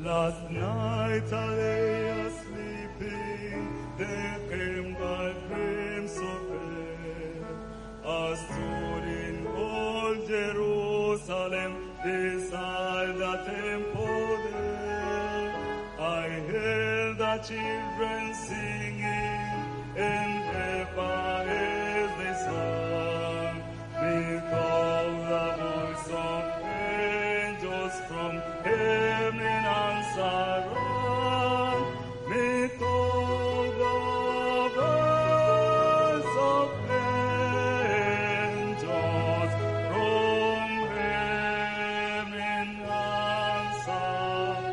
Last night I lay asleeping, there came my dream so fair. I stood in old Jerusalem, beside the temple there. I heard the children singing, and ever as they sang, methought the voice of angels from heaven answered, methought the voice of angels from heaven answered.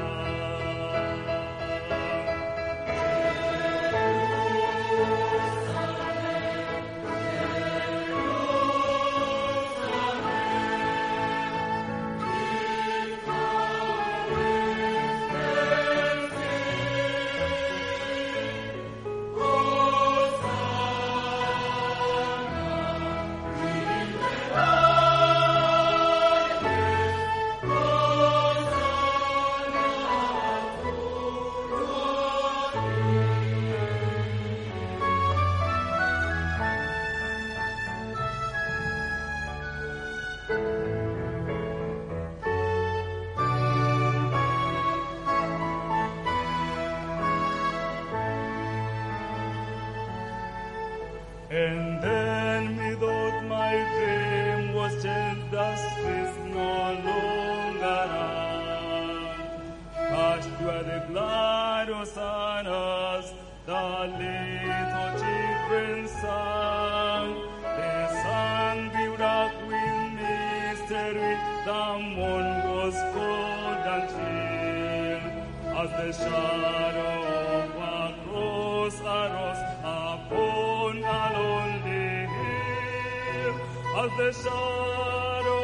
And then methought my dream was changed, the streets no longer run. Hushed were the glad hosannas, the little children sang. They sang filled up with mystery, the moon was cold and chill, as the shadow of a cross arose upon a lonely hill, as the shadow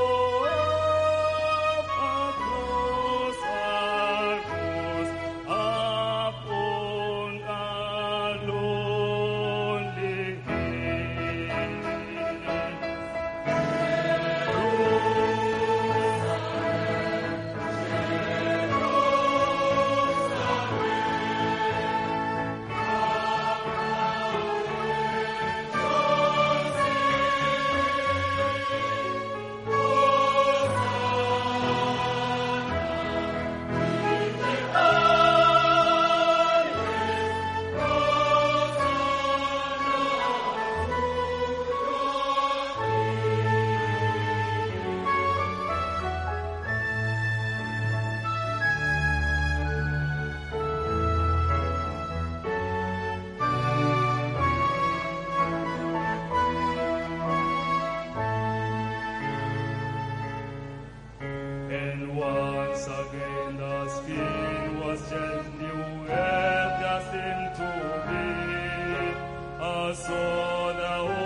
of a cross arose upon a lonely hill. And once again the scene was just new as there seemed to be. I saw the